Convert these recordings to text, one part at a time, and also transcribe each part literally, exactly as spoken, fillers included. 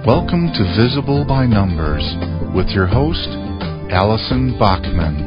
Welcome to Visible by Numbers with your host, Allison Bachman.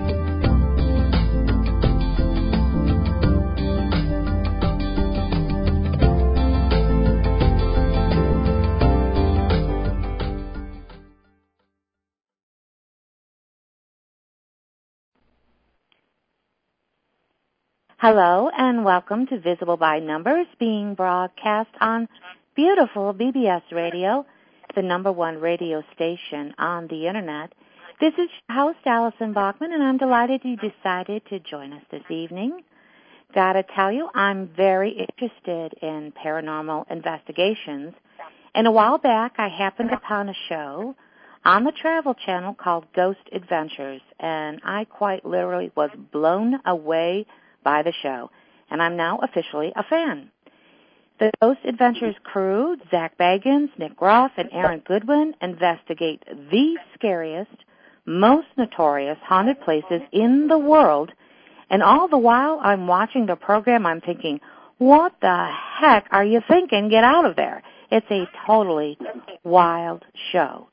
Hello and welcome to Visible by Numbers, being broadcast on beautiful B B S Radio, the number one radio station on the Internet. This is host Allison Bachman, and I'm delighted you decided to join us this evening. Gotta tell you, I'm very interested in paranormal investigations, and a while back I happened upon a show on the Travel Channel called Ghost Adventures, and I quite literally was blown away by the show, and I'm now officially a fan. The Ghost Adventures crew, Zach Bagans, Nick Groff, and Aaron Goodwin, investigate the scariest, most notorious haunted places in the world, and all the while I'm watching the program, I'm thinking, what the heck are you thinking? Get out of there. It's a totally wild show.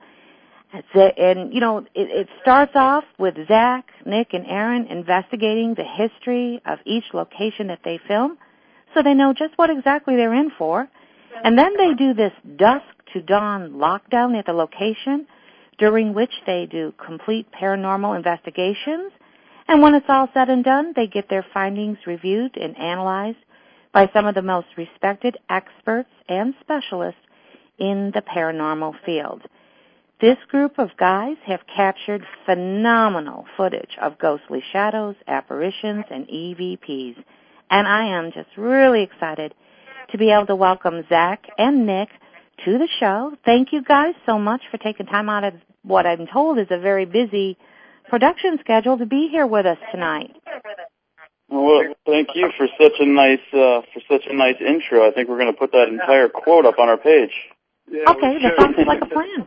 And, you know, it, it starts off with Zach, Nick, and Aaron investigating the history of each location that they film so they know just what exactly they're in for. And then they do this dusk to dawn lockdown at the location, during which they do complete paranormal investigations. And when it's all said and done, they get their findings reviewed and analyzed by some of the most respected experts and specialists in the paranormal field. This group of guys have captured phenomenal footage of ghostly shadows, apparitions, and E V Ps. And I am just really excited to be able to welcome Zach and Nick to the show. Thank you guys so much for taking time out of what I'm told is a very busy production schedule to be here with us tonight. Well, thank you for such a nice uh, for such a nice intro. I think we're going to put that entire quote up on our page. Yeah, okay, that sounds like a plan.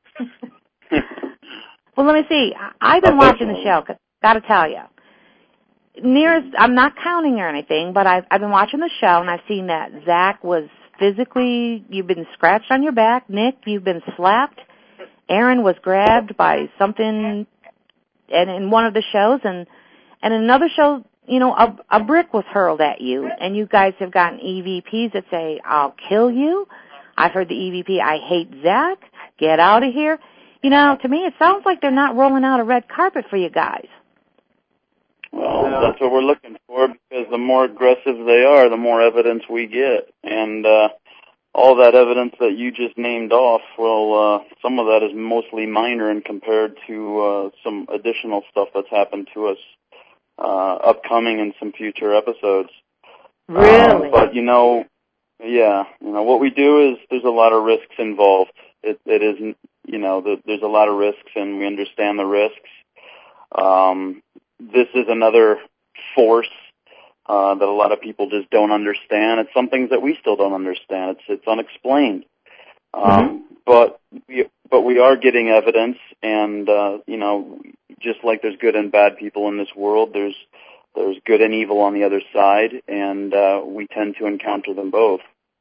Well, let me see. I've been watching the show. Got to tell you, nearest I'm not counting or anything, but I've I've been watching the show and I've seen that Zach was physically. You've been scratched on your back. Nick, you've been slapped. Aaron was grabbed by something, and in one of the shows, and and in another show, you know, a, a brick was hurled at you, and you guys have gotten E V Ps that say, "I'll kill you." I've heard the E V P, "I hate Zach. Get out of here." You know, to me, it sounds like they're not rolling out a red carpet for you guys. Well, that's what we're looking for, because the more aggressive they are, the more evidence we get. And uh, all that evidence that you just named off, well, uh, some of that is mostly minor and compared to uh, some additional stuff that's happened to us uh, upcoming in some future episodes. Really? Um, but, you know, yeah, you know, what we do is there's a lot of risks involved. It, it isn't, you know, the, there's a lot of risks, and we understand the risks. Um, this is another force uh, that a lot of people just don't understand. It's some things that we still don't understand. It's it's unexplained. Um, mm-hmm. But we but we are getting evidence, and uh, you know, just like there's good and bad people in this world, there's there's good and evil on the other side, and uh, we tend to encounter them both.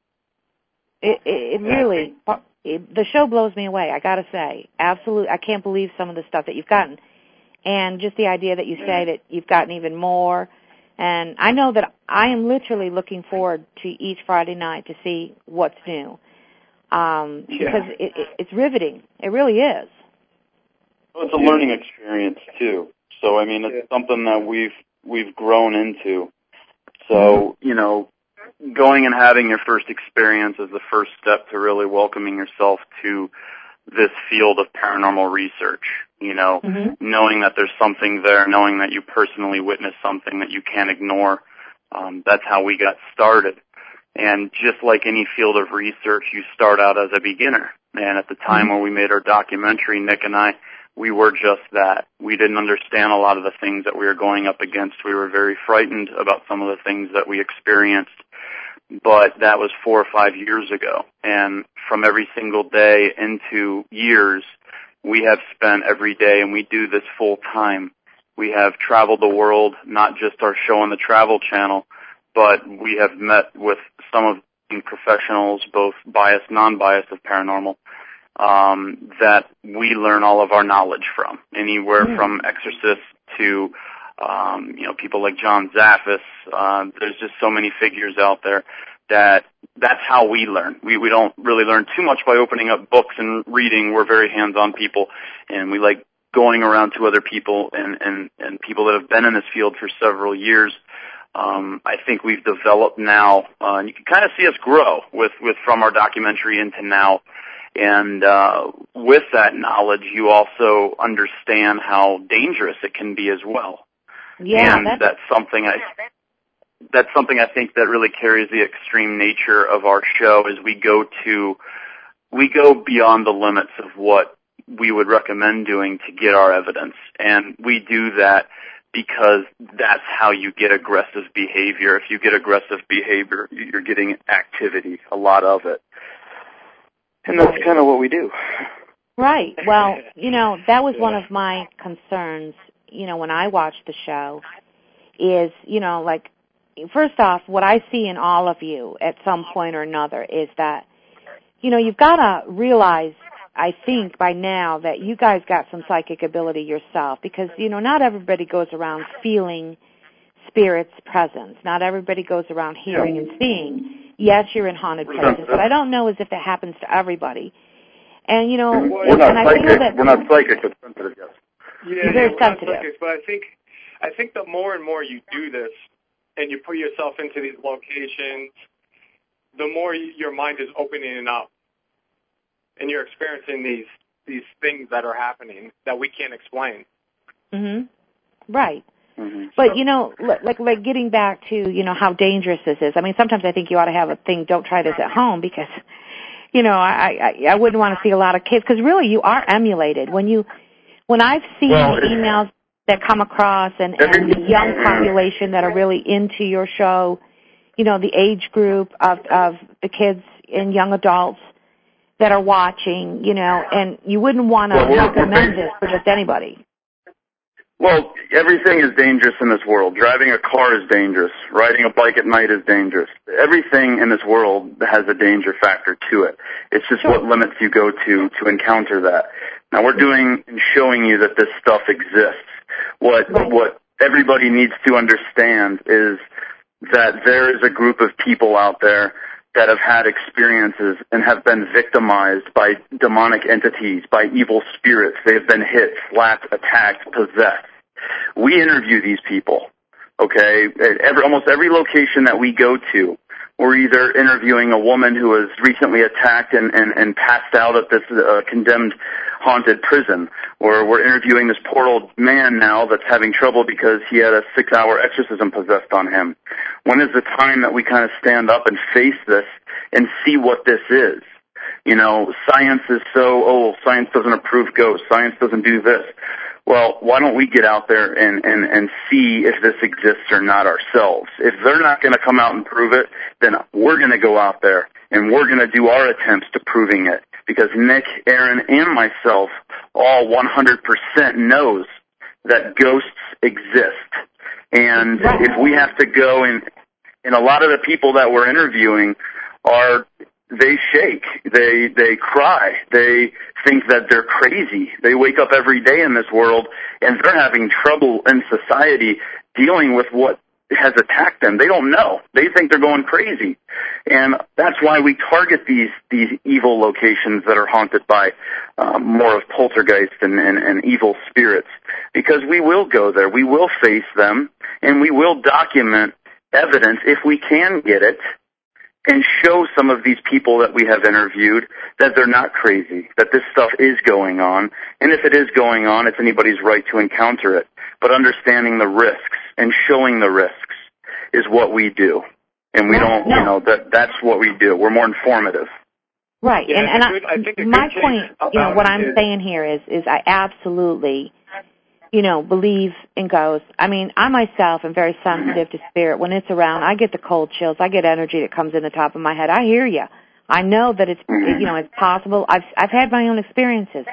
It, it, it really, it, the show blows me away, I got to say. Absolutely, I can't believe some of the stuff that you've gotten. And just the idea that you say that you've gotten even more. And I know that I am literally looking forward to each Friday night to see what's new. Um, yeah. Because it, it, it's riveting. It really is. Well, it's a learning experience, too. So, I mean, it's something that we've we've grown into. So, you know, going and having your first experience is the first step to really welcoming yourself to this field of paranormal research, you know, mm-hmm. knowing that there's something there, knowing that you personally witnessed something that you can't ignore. Um, that's how we got started. And just like any field of research, you start out as a beginner. And at the time mm-hmm. when we made our documentary, Nick and I, we were just that. We didn't understand a lot of the things that we were going up against. We were very frightened about some of the things that we experienced. But that was four or five years ago. And from every single day into years, we have spent every day, and we do this full time. We have traveled the world, not just our show on the Travel Channel, but we have met with some of the professionals, both biased, non-biased of paranormal, um, that we learn all of our knowledge from, anywhere mm. from exorcists to, um, you know, people like John Zaffis. Uh, there's just so many figures out there that that's how we learn. We we don't really learn too much by opening up books and reading. We're very hands-on people, and we like going around to other people and, and, and people that have been in this field for several years. Um, I think we've developed now, uh, and you can kind of see us grow with, with from our documentary into now. And uh, with that knowledge, you also understand how dangerous it can be as well. Yeah, and that's, that's something I that's something I think that really carries the extreme nature of our show. Is we go to we go beyond the limits of what we would recommend doing to get our evidence, and we do that because that's how you get aggressive behavior. If you get aggressive behavior, you're getting activity, a lot of it. And that's kind of what we do. Right. Well, you know, that was one of my concerns, you know, when I watched the show is, you know, like, first off, what I see in all of you at some point or another is that, you know, you've got to realize, I think, by now that you guys got some psychic ability yourself because, you know, not everybody goes around feeling spirits' presence. Not everybody goes around hearing and seeing. Yes, you're in haunted places, but I don't know as if it happens to everybody. And, you know, we're not and psychic. I feel that we're not psychic, but sensitive, yes. Yeah, you're very yeah, sensitive. Psychic, but I think, I think the more and more you do this and you put yourself into these locations, the more your mind is opening up. And you're experiencing these these things that are happening that we can't explain. Mhm. Right. Mm-hmm. But you know, like like getting back to you know how dangerous this is. I mean, sometimes I think you ought to have a thing. Don't try this at home because, you know, I I, I wouldn't want to see a lot of kids because really you are emulated when you when I've seen well, the emails that come across and, and the young population that are really into your show. You know, the age group of of the kids and young adults that are watching, you know, and you wouldn't want to well, recommend this for just anybody. Well, everything is dangerous in this world. Driving a car is dangerous. Riding a bike at night is dangerous. Everything in this world has a danger factor to it. It's just Sure. what limits you go to to encounter that. Now, we're doing and showing you that this stuff exists. What Right. what everybody needs to understand is that there is a group of people out there that have had experiences and have been victimized by demonic entities, by evil spirits. They have been hit, slapped, attacked, possessed. We interview these people, okay? At every, almost every location that we go to, we're either interviewing a woman who was recently attacked and, and, and passed out at this uh, condemned haunted prison, or we're interviewing this poor old man now that's having trouble because he had a six-hour exorcism possessed on him. When is the time that we kind of stand up and face this and see what this is? You know, science is so, oh, science doesn't approve ghosts, science doesn't do this. Well, why don't we get out there and, and, and see if this exists or not ourselves? If they're not going to come out and prove it, then we're going to go out there and we're going to do our attempts to proving it. Because Nick, Aaron, and myself all one hundred percent knows that ghosts exist. And if we have to go and, and a lot of the people that we're interviewing are, they shake, they they cry, they think that they're crazy. They wake up every day in this world and they're having trouble in society dealing with what has attacked them. They don't know. They think they're going crazy. And that's why we target these these evil locations that are haunted by um, more of poltergeist and, and, and evil spirits, because we will go there, we will face them, and we will document evidence if we can get it, and show some of these people that we have interviewed that they're not crazy, that this stuff is going on. And if it is going on, it's anybody's right to encounter it. But understanding the risks and showing the risks is what we do. And we don't, no. you know, that that's what we do. We're more informative. Right. Yeah, and and good, I, I think my thing point, you know, what I'm is, saying here is, is I absolutely, you know, believe in ghosts. I mean, I myself am very sensitive to spirit. When it's around, I get the cold chills. I get energy that comes in the top of my head. I hear you. I know that it's, you know, it's possible. I've I've had my own experiences.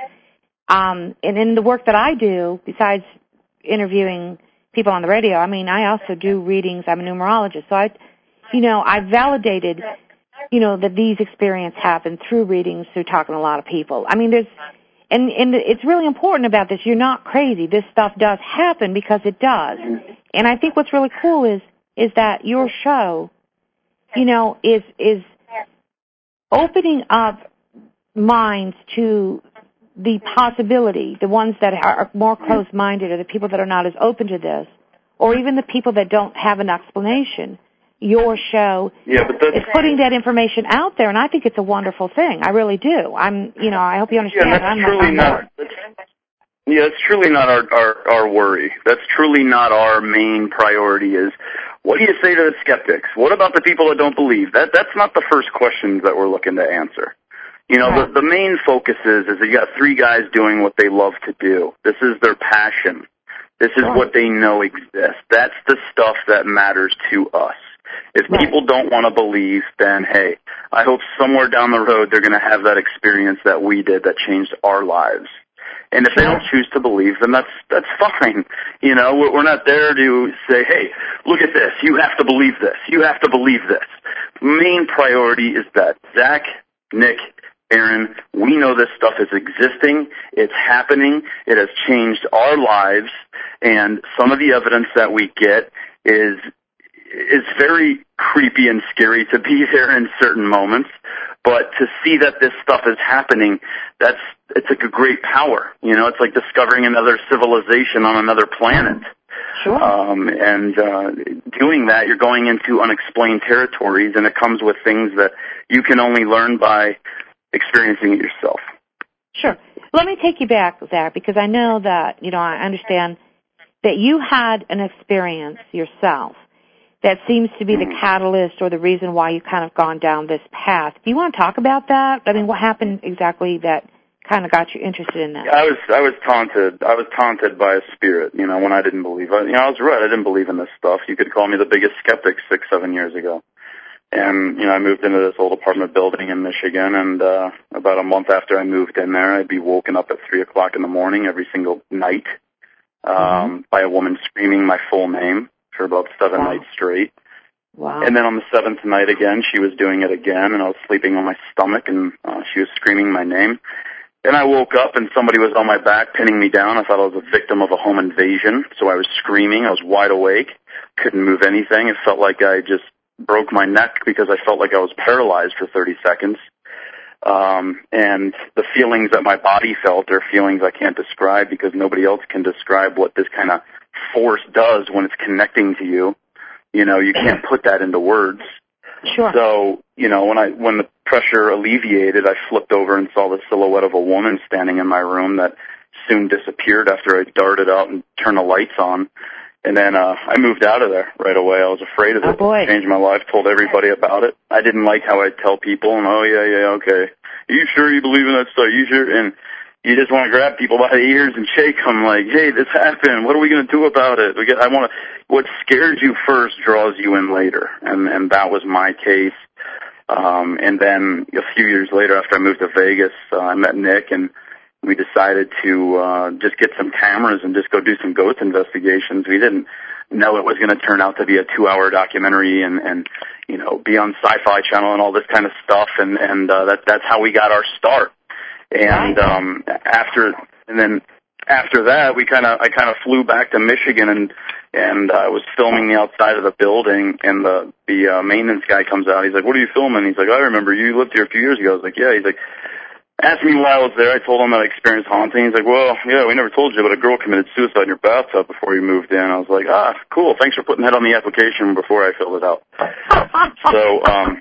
Um, and in the work that I do, besides interviewing people on the radio, I mean, I also do readings. I'm a numerologist, so I, you know, I validated you know, that these experiences happen through readings, through talking to a lot of people. I mean, there's, and, and it's really important about this. You're not crazy. This stuff does happen because it does. And I think what's really cool is, is that your show, you know, is, is opening up minds to the possibility, the ones that are more close-minded or the people that are not as open to this, or even the people that don't have an explanation. Your show yeah, but that's, is putting that information out there, and I think it's a wonderful thing. I really do. I'm, you know, I hope you understand. Yeah, that's I'm truly not. That's, yeah, it's truly not our, our our worry. That's truly not our main priority. Is what do you say to the skeptics? What about the people that don't believe? That that's not the first questions that we're looking to answer. You know, right. the the main focus is is that you got three guys doing what they love to do. This is their passion. This is right. what they know exists. That's the stuff that matters to us. If right. people don't want to believe, then, hey, I hope somewhere down the road they're going to have that experience that we did that changed our lives. And if sure. they don't choose to believe, then that's that's fine. You know, we're not there to say, hey, look at this. You have to believe this. You have to believe this. Main priority is that Zach, Nick, Aaron, we know this stuff is existing. It's happening. It has changed our lives. And some of the evidence that we get is is very creepy and scary to be there in certain moments, but to see that this stuff is happening, that's, it's like a great power. You know, it's like discovering another civilization on another planet. Sure. Um, and, uh, doing that, you're going into unexplained territories, and it comes with things that you can only learn by experiencing it yourself. Sure. Let me take you back, Zach, because I know that, you know, I understand that you had an experience yourself that seems to be the catalyst or the reason why you've kind of gone down this path. Do you want to talk about that? I mean, what happened exactly that kind of got you interested in that? Yeah, I was I was taunted. I was taunted by a spirit, you know, when I didn't believe. I, you know, I was right. I didn't believe in this stuff. You could call me the biggest skeptic six, seven years ago. And, you know, I moved into this old apartment building in Michigan, and uh, about a month after I moved in there, I'd be woken up at three o'clock in the morning every single night um, mm-hmm. by a woman screaming my full name for about seven wow. nights straight. Wow. And then on the seventh night again, she was doing it again, and I was sleeping on my stomach, and uh, she was screaming my name. Then I woke up, and somebody was on my back pinning me down. I thought I was a victim of a home invasion, so I was screaming. I was wide awake, couldn't move anything. It felt like I just broke my neck because I felt like I was paralyzed for thirty seconds. Um, and the feelings that my body felt are feelings I can't describe because nobody else can describe what this kind of force does when it's connecting to you. You know, you can't put that into words. Sure. So, you know, when I when the pressure alleviated, I flipped over and saw the silhouette of a woman standing in my room that soon disappeared after I darted out and turned the lights on. And then uh, I moved out of there right away. I was afraid of it. Oh, boy. Changed my life, told everybody about it. I didn't like how I'd tell people, and oh, yeah, yeah, okay. Are you sure you believe in that stuff? Are you sure? And you just want to grab people by the ears and shake them like, hey, this happened. What are we going to do about it? We get, I want to, what scares you first draws you in later. And, and that was my case. Um, and then a few years later, after I moved to Vegas, uh, I met Nick, and we decided to uh, just get some cameras and just go do some ghost investigations. We didn't know it was going to turn out to be a two-hour documentary and, and you know, be on Sci-Fi Channel and all this kind of stuff. And, and uh, that, that's how we got our start. And um, after, and then after that, we kind of, I kind of flew back to Michigan, and and I uh, was filming the outside of the building, and the the uh, maintenance guy comes out. He's like, "What are you filming?" He's like, "I remember you lived here a few years ago." I was like, "Yeah." He's like, asked me why I was there. I told him that I experienced haunting. He's like, "Well, yeah, we never told you, but a girl committed suicide in your bathtub before you moved in." I was like, "Ah, cool. Thanks for putting that on the application before I filled it out." So, um.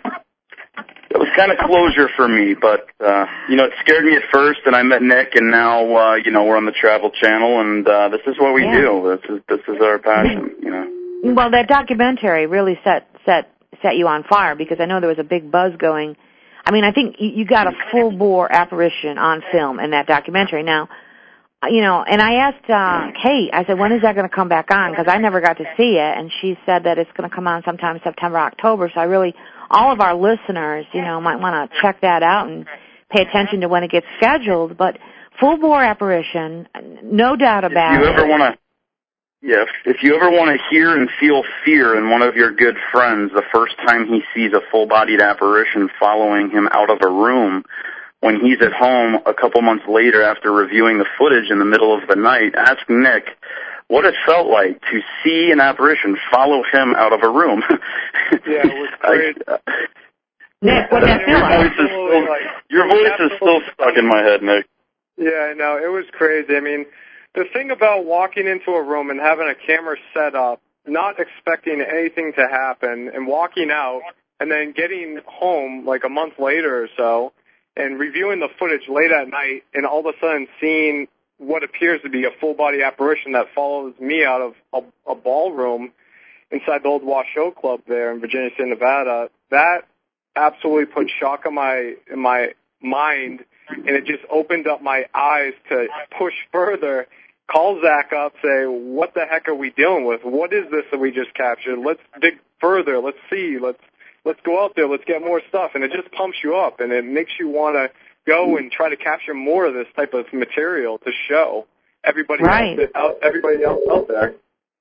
It was kind of closure for me, but, uh, you know, it scared me at first, and I met Nick, and now, uh, you know, we're on the Travel Channel, and uh, this is what we yeah. do. This is this is our passion, you know. Well, that documentary really set set set you on fire, because I know there was a big buzz going. I mean, I think you, you got a full-bore apparition on film in that documentary. Now, you know, and I asked uh, Kate, I said, when is that going to come back on? Because I never got to see it, and she said that it's going to come on sometime September, October, so I really... all of our listeners, you know, might want to check that out and pay attention to when it gets scheduled. But full bore apparition, no doubt about it. If you ever want to, Yeah, if, if you ever want to hear and feel fear in one of your good friends the first time he sees a full-bodied apparition following him out of a room, when he's at home a couple months later after reviewing the footage in the middle of the night, ask Nick what it felt like to see an apparition follow him out of a room. Yeah, it was great. I, uh, Nick, what did that feel like? Still, your voice is still stuck in my head, Nick. Yeah, I know. It was crazy. I mean, the thing about walking into a room and having a camera set up, not expecting anything to happen, and walking out, and then getting home like a month later or so, and reviewing the footage late at night, and all of a sudden seeing what appears to be a full-body apparition that follows me out of a, a ballroom inside the old Washoe Club there in Virginia City, Nevada, that absolutely put shock in my in my mind, and it just opened up my eyes to push further, call Zach up, say, what the heck are we dealing with? What is this that we just captured? Let's dig further. Let's see. Let's let's go out there. Let's get more stuff. And it just pumps you up, and it makes you want to go and try to capture more of this type of material to show everybody right. else out, everybody else out there.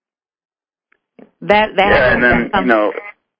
That that yeah, and then you know,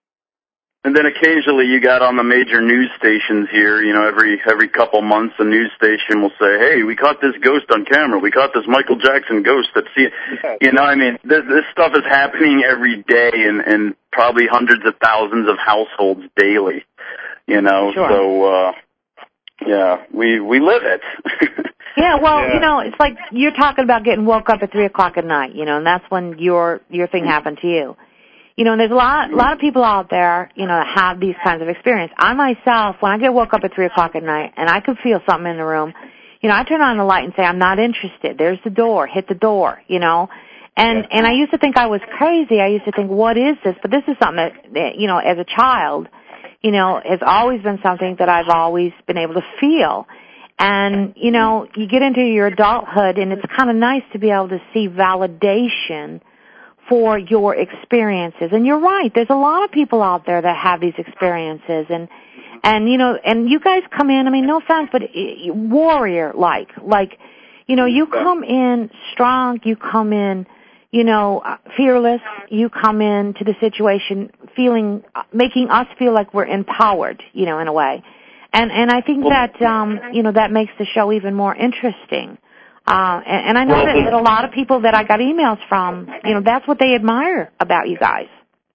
and then occasionally you got on the major news stations here. You know, every every couple months, a news station will say, "Hey, we caught this ghost on camera. We caught this Michael Jackson ghost." That's see, you know, I mean, this this stuff is happening every day, and and probably hundreds of thousands of households daily. You know, sure. so. uh Yeah, we we live it. yeah, well, yeah. you know, it's like you're talking about getting woke up at three o'clock at night, you know, and that's when your your thing happened to you. You know, and there's a lot a lot of people out there, you know, that have these kinds of experience. I myself, when I get woke up at three o'clock at night and I could feel something in the room, you know, I turn on the light and say, I'm not interested. There's the door. Hit the door, you know. And yeah. and I used to think I was crazy. I used to think, what is this? But this is something that, you know, as a child, you know, has always been something that I've always been able to feel. And, you know, you get into your adulthood, and it's kind of nice to be able to see validation for your experiences. And you're right, there's a lot of people out there that have these experiences. And, and you know, and you guys come in, I mean, no offense, but warrior-like. Like, you know, you come in strong, you come in, you know, fearless, you come into the situation feeling, making us feel like we're empowered, you know, in a way. And and I think that, um, you know, that makes the show even more interesting. Uh, and, and I know that, that a lot of people that I got emails from, you know, that's what they admire about you guys.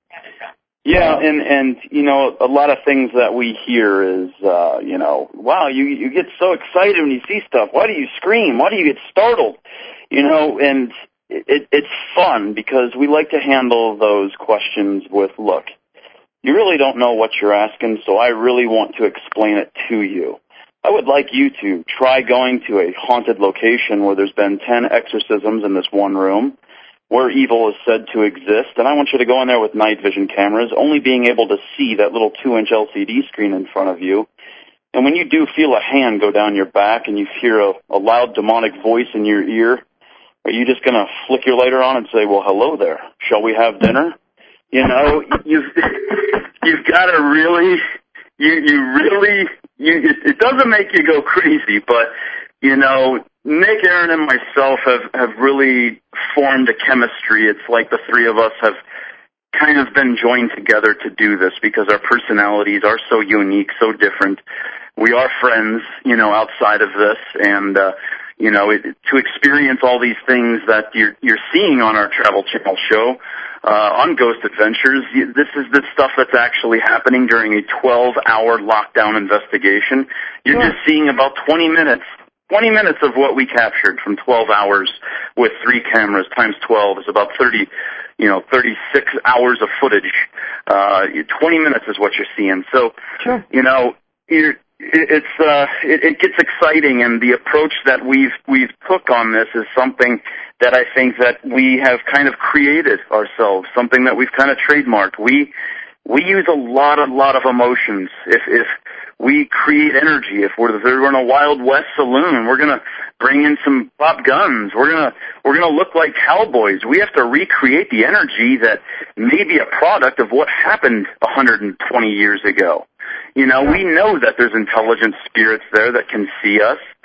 Yeah, and, and you know, a lot of things that we hear is, uh, you know, wow, you you get so excited when you see stuff. Why do you scream? Why do you get startled? You know, and it, it's fun because we like to handle those questions with, look, you really don't know what you're asking, so I really want to explain it to you. I would like you to try going to a haunted location where there's been ten exorcisms in this one room, where evil is said to exist, and I want you to go in there with night vision cameras, only being able to see that little two-inch L C D screen in front of you. And when you do feel a hand go down your back and you hear a, a loud demonic voice in your ear, are you just going to flick your lighter on and say, well, hello there, shall we have dinner? You know, you've, you've got to really, you, you really, you, it, it doesn't make you go crazy, but, you know, Nick, Aaron, and myself have, have really formed a chemistry. It's like the three of us have kind of been joined together to do this because our personalities are so unique, so different. We are friends, you know, outside of this, and, uh, you know, it, to experience all these things that you're, you're seeing on our Travel Channel show, uh, on Ghost Adventures, this is the stuff that's actually happening during a twelve-hour lockdown investigation. You're Sure. just seeing about twenty minutes. twenty minutes of what we captured from twelve hours with three cameras times twelve is about thirty, you know, thirty-six hours of footage. Uh, twenty minutes is what you're seeing. So, sure. you know, you're, it's, uh, it, it gets exciting, and the approach that we've, we've took on this is something that I think that we have kind of created ourselves, something that we've kind of trademarked. We, we use a lot, a lot of emotions. If, if, we create energy. If we're, if we're in a Wild West saloon, we're gonna bring in some pop guns. We're gonna we're gonna look like cowboys. We have to recreate the energy that may be a product of what happened one hundred twenty years ago. You know, we know that there's intelligent spirits there that can see us.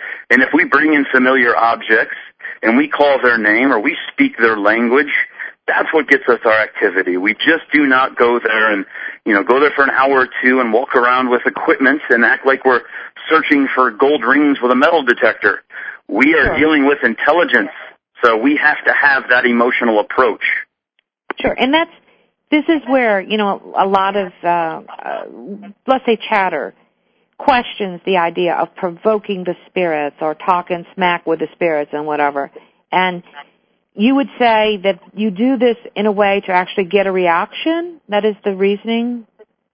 And if we bring in familiar objects and we call their name or we speak their language, that's what gets us our activity. We just do not go there and, you know, go there for an hour or two and walk around with equipment and act like we're searching for gold rings with a metal detector. We are Sure. dealing with intelligence, so we have to have that emotional approach. Sure, and that's, this is where, you know, a lot of, uh, uh, let's say chatter, questions the idea of provoking the spirits or talking smack with the spirits and whatever. And you would say that you do this in a way to actually get a reaction? That is the reasoning?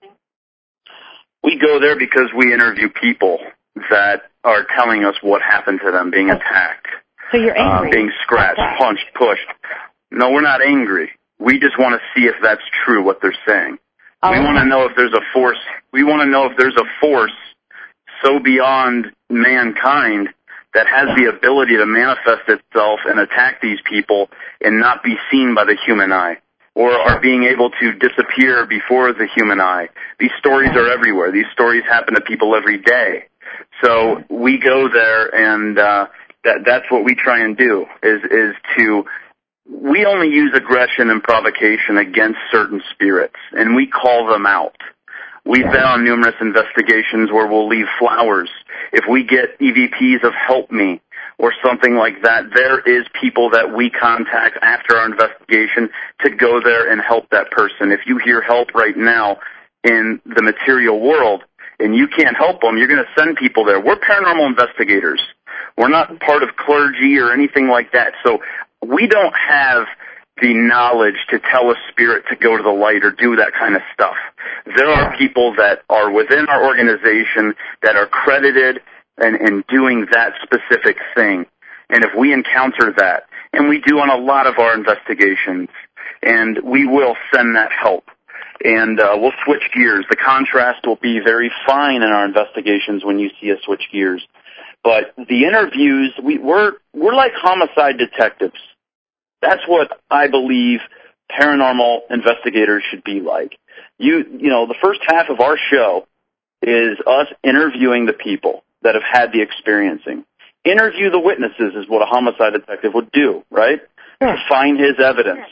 We go there because we interview people that are telling us what happened to them, being attacked, So you're angry. uh, being scratched, punched, pushed. No, we're not angry. We just want to see if that's true, what they're saying. Oh, we want to know if there's a force. We want to know if there's a force so beyond mankind that has the ability to manifest itself and attack these people and not be seen by the human eye, or are being able to disappear before the human eye. These stories are everywhere. These stories happen to people every day. So we go there, and uh, that, that's what we try and do, is, is to, we only use aggression and provocation against certain spirits, and we call them out. We've been on numerous investigations where we'll leave flowers. If we get E V Ps of help me or something like that, there is people that we contact after our investigation to go there and help that person. If you hear help right now in the material world and you can't help them, you're going to send people there. We're paranormal investigators. We're not part of clergy or anything like that. So we don't have the knowledge to tell a spirit to go to the light or do that kind of stuff. There are people that are within our organization that are credited and, and doing that specific thing. And if we encounter that, and we do on a lot of our investigations, and we will send that help. And uh, we'll switch gears. The contrast will be very fine in our investigations when you see us switch gears. But the interviews, we, we're we're like homicide detectives. That's what I believe paranormal investigators should be like. You, you know, the first half of our show is us interviewing the people that have had the experiencing. Interview the witnesses is what a homicide detective would do, right? Sure. To find his evidence.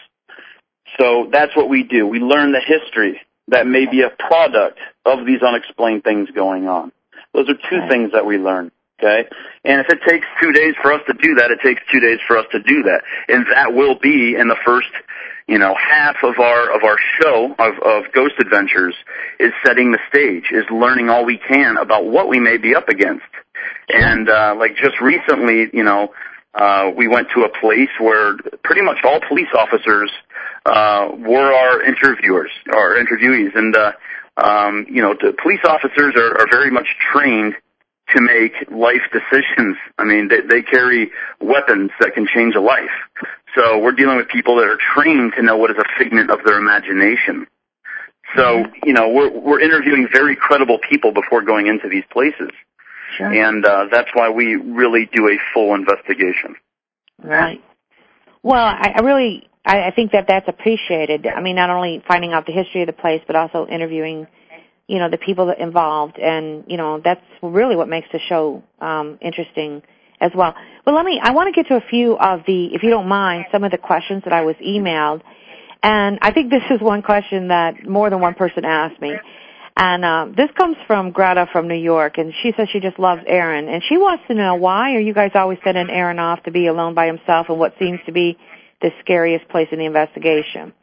So that's what we do. We learn the history that may be a product of these unexplained things going on. Those are two Right. things that we learn. Okay, and if it takes two days for us to do that, it takes two days for us to do that, and that will be in the first, you know, half of our of our show of, of Ghost Adventures is setting the stage, is learning all we can about what we may be up against, and uh, like just recently, you know, uh, we went to a place where pretty much all police officers uh, were our interviewers, our interviewees, and uh, um, you know, the police officers are, are very much trained to make life decisions. I mean, they, they carry weapons that can change a life. So we're dealing with people that are trained to know what is a figment of their imagination. So, you know, we're, we're interviewing very credible people before going into these places. Sure. And uh, that's why we really do a full investigation. Right. Well, I, I really, I, I think that that's appreciated. I mean, not only finding out the history of the place, but also interviewing, you know, the people that involved, and, you know, that's really what makes the show um, interesting as well. But let me, I want to get to a few of the, if you don't mind, some of the questions that I was emailed. And I think this is one question that more than one person asked me. And um, this comes from Greta from New York, and she says she just loves Aaron. And she wants to know, why are you guys always sending Aaron off to be alone by himself in what seems to be the scariest place in the investigation?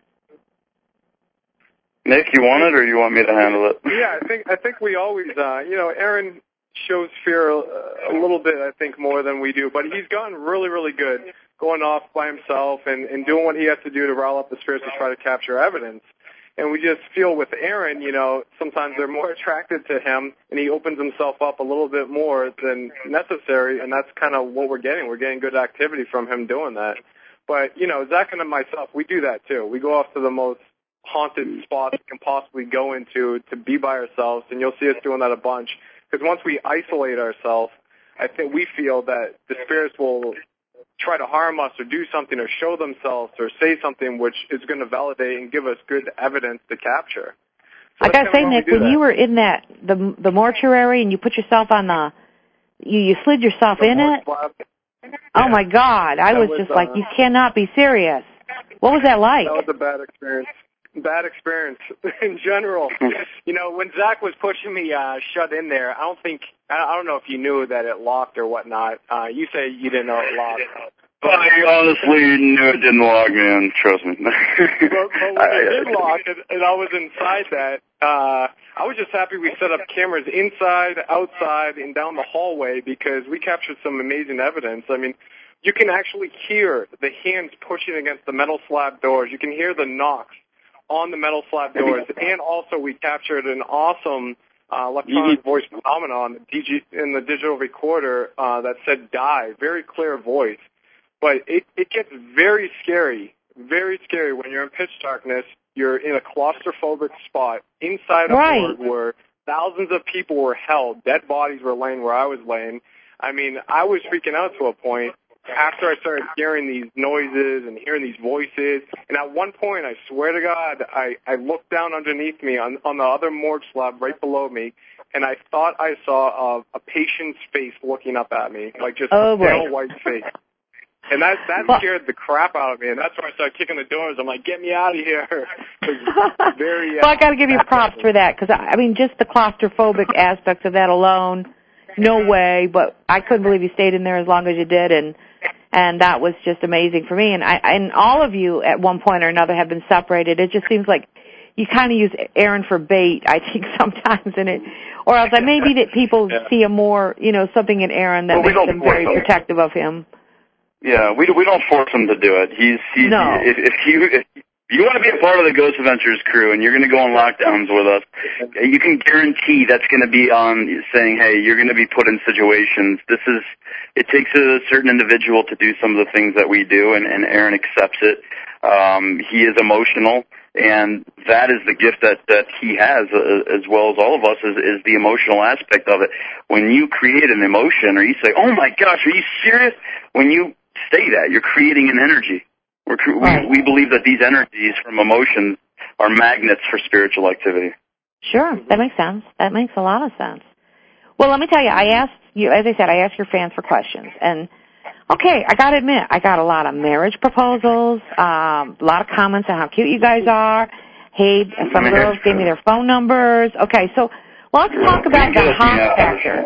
Nick, you want it, or you want me to handle it? Yeah, I think I think we always, uh, you know, Aaron shows fear a, a little bit, I think, more than we do. But he's gotten really, really good going off by himself and, and doing what he has to do to rile up the spirits to try to capture evidence. And we just feel with Aaron, you know, sometimes they're more attracted to him, and he opens himself up a little bit more than necessary, and that's kind of what we're getting. We're getting good activity from him doing that. But, you know, Zach and myself, we do that too. We go off to the most haunted spots we can possibly go into to be by ourselves, and you'll see us doing that a bunch. Because once we isolate ourselves, I think we feel that the spirits will try to harm us or do something or show themselves or say something which is going to validate and give us good evidence to capture. So I gotta say, Nick, when that. you were in that the the mortuary and you put yourself on the You you slid yourself The in it? slab. Oh Yeah. my God! I was, was, just uh, like, you cannot be serious. What was that like? That was a bad experience. Bad experience in general. You know, when Zach was pushing me uh, shut in there, I don't think, I don't know if you knew that it locked or whatnot. Uh, you say you didn't know it locked. But I honestly knew it didn't log in, trust me. but, but when it did lock and, and I was inside that, uh, I was just happy we set up cameras inside, outside, and down the hallway because we captured some amazing evidence. I mean, you can actually hear the hands pushing against the metal slab doors. You can hear the knocks on the metal slab doors. And also we captured an awesome uh, electronic voice phenomenon in the digital recorder uh, that said die, very clear voice. But it, it gets very scary, very scary when you're in pitch darkness. You're in a claustrophobic spot inside a Right. morgue where thousands of people were held. Dead bodies were laying where I was laying. I mean, I was freaking out to a point after I started hearing these noises and hearing these voices. And at one point, I swear to God, I, I looked down underneath me on, on the other morgue slab right below me, and I thought I saw a, a patient's face looking up at me, like just Oh, a pale boy. white face. And that that well, scared the crap out of me, and that's when I started kicking the doors. I'm like, get me out of here. Very, uh, well, I got to give you props for that because, I mean, just the claustrophobic aspects of that alone, no way, but I couldn't believe you stayed in there as long as you did, and and that was just amazing for me. And I and all of you at one point or another have been separated. It just seems like you kind of use Aaron for bait, I think, sometimes in it. Or else like, maybe that people yeah. see a more, you know, something in Aaron that well, we makes them very him. protective of him. Yeah, we we don't force him to do it. He's he's No. if, if you if you want to be a part of the Ghost Adventures crew and you're going to go on lockdowns with us, you can guarantee that's going to be on saying, hey, you're going to be put in situations. This is it takes a certain individual to do some of the things that we do, and, and Aaron accepts it. Um, he is emotional, and that is the gift that that he has, uh, as well as all of us, is, is the emotional aspect of it. When you create an emotion, or you say, oh my gosh, are you serious? When you say that, you're creating an energy. We're, Right. we, we believe that these energies from emotions are magnets for spiritual activity. Sure, that makes sense. That makes a lot of sense. Well, let me tell you, I asked you, as I said, I asked your fans for questions, and okay, I got to admit, I got a lot of marriage proposals, um, a lot of comments on how cute you guys are. Hey, some girls gave me their phone numbers. Okay, so well, let's talk about the hot factor.